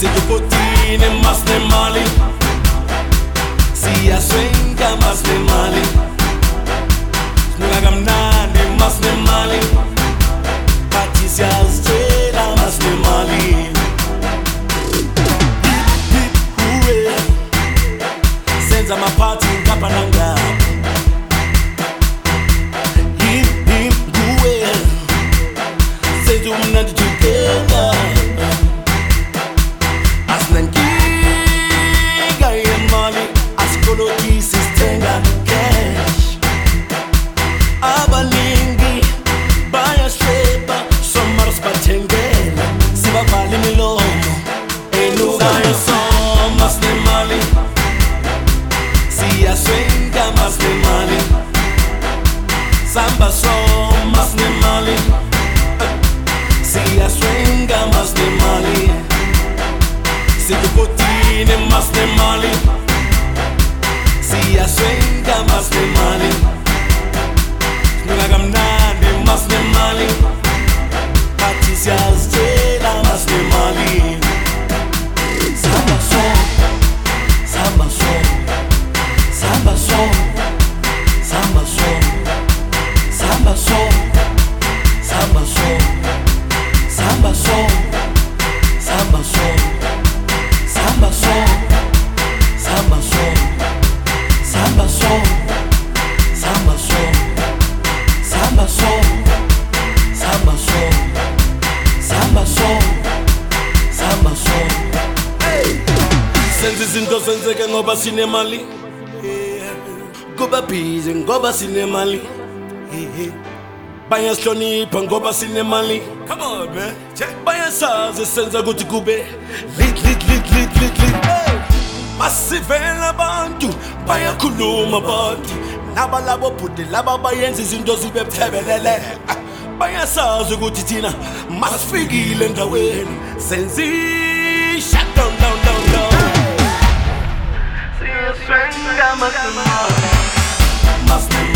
Sikupotini masne mali, siyaswenga masne mali, ngakamnandi masne mali, bathi siyazitshela masne mali. Hip hooray, senza amaphathi ngapha nangapha. Hip hooray, senza umnandi together. Sithenga cash, abaningi bayasheba, somara sibathengela, sibavala imilomo enukayo. Masne mali, siyaswenga masne mali, samba masne mali, siyaswenga masne mali, sikupotini masne mali, siyaswenga masne mali, ngakamnandi masne mali, bathi siyazitshela masne mali. Samba song, samba song, samba song, samba song, samba song, samba song, samba song, samba song, samba song, samba song. Samba song, samba song, samba song, samba song, samba song, samba song. Senza izinto zenzeke ngoba sinemali, kuba busy ngoba sinemali, bayasihlonipha ngoba sinemali. Come on man, bayasazi senza ukuthi kube lit. Masivela abantu bayakhuluma abantu nabalabo bhuti laba bayenza izinto zibe buthebelele. Bayasazi ukuthi thina masifikile endaweni senzi shut down. Siyaswenga masne